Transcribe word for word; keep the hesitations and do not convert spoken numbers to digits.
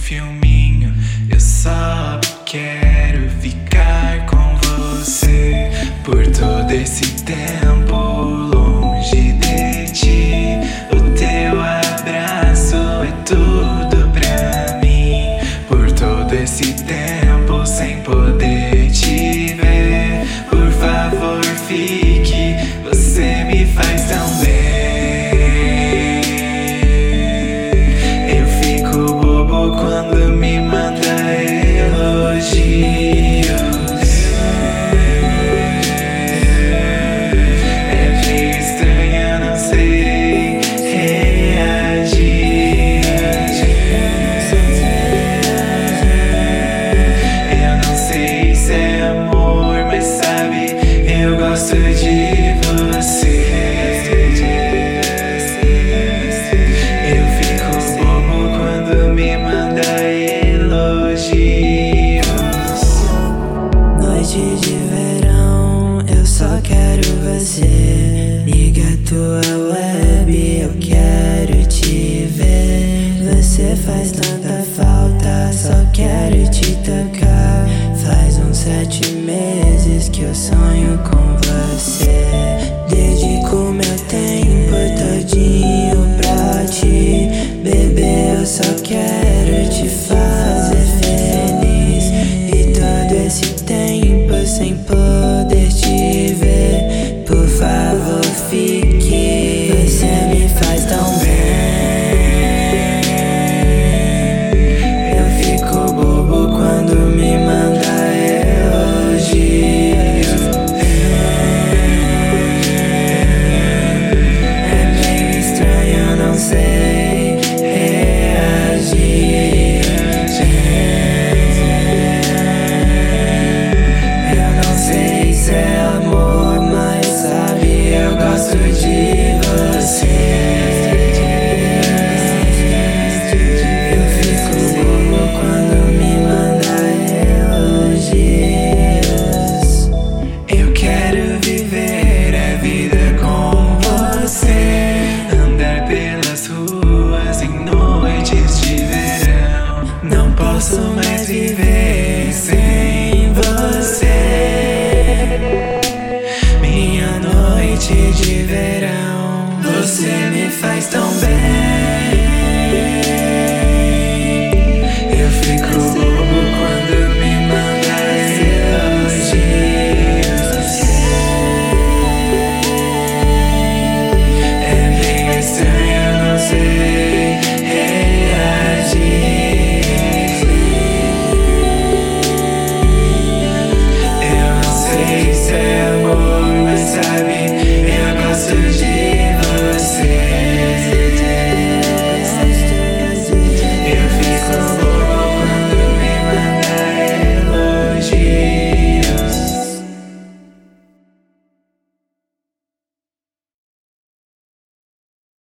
filminho. Eu só quero ficar com você por todo esse tempo longe de ti. O teu abraço é tudo pra mim. Por todo esse tempo sem poder te ver, por favor fique, você me faz tão bem. Eu fico bobo quando me manda elogios. É meio estranho, eu não sei reagir. Eu não sei se é amor, mas sabe, eu gosto de você. Eu fico bobo quando me manda elogios. Noite de verão, eu só quero você. Liga a tua web, eu quero te ver. Você faz tanta falta, só quero te tocar. Faz uns sete meses que eu sonho com você. Dedico meu tempo todinho pra ti, bebê, eu só